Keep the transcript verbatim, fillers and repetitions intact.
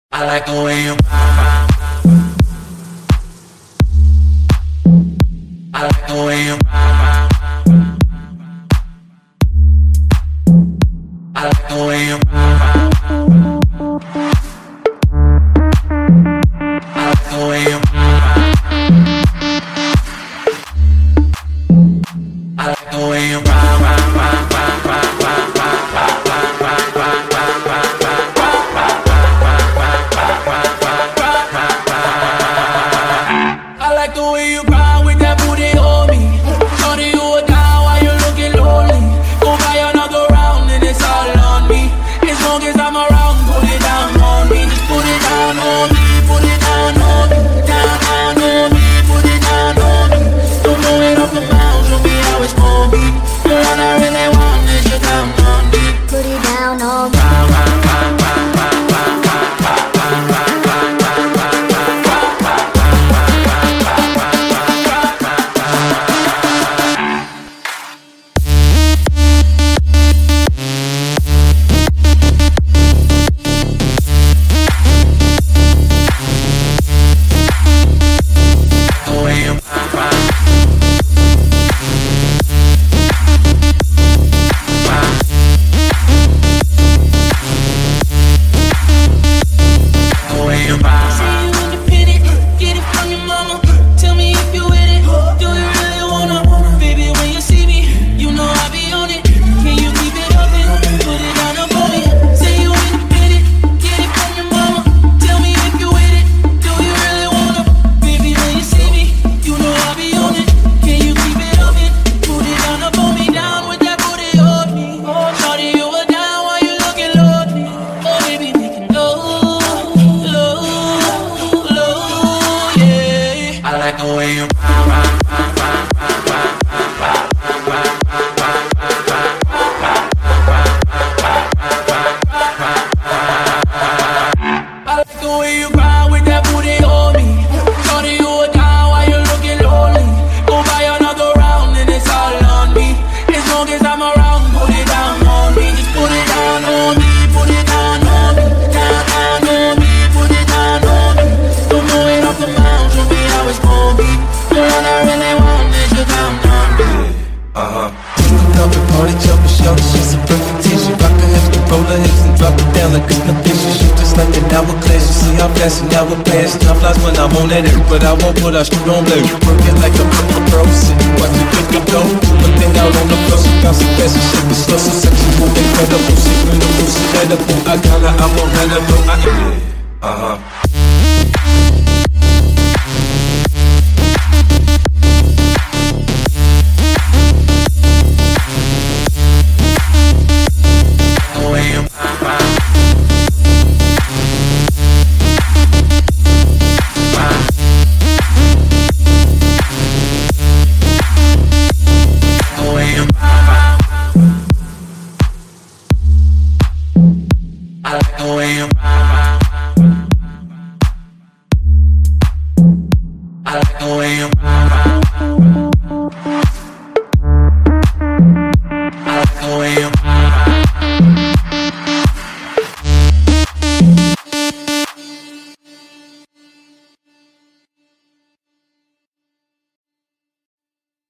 I like the way you I like the way you I like the way you I like the way you I like the way you I like the way you grind with that booty on me. Shorty, you a down while you looking lonely. Go buy another round and it's all on me. As long as I'm around, put it down on me. Just put it down on me, put it down on me. Down, down on me, put it down on me. Don't know it off the mound, show me how it's gonna be. The one I really want is you down on me. Put it down on me. I like the way you I like the way you grind with that booty on me. Shorty, you a down while you looking lonely. Go buy another round and it's all on me. As long as I'm around, put it down on me. Just put it down on me, put it down on me. Down, down on me, put it down on me. Don't know it off the mound, show me how it's gonna be. The one I really want is you down on me. Uh-huh. Up and party jumping, shorty, she's a perfect tissue. Rock her hips, roll her hips and drop it down like it's no issue. She just like an hourglass, you see how fast an hour pass. Time flies when I'm on that air, but I won't put our screw on blue. Working like a pro pro, sitting watch it pick it go. One thing out on the floor, she bounce it fast and shake it slow. So sexual, incredible, she criminal, she edible. I got her, I'm on her, I Uh-huh.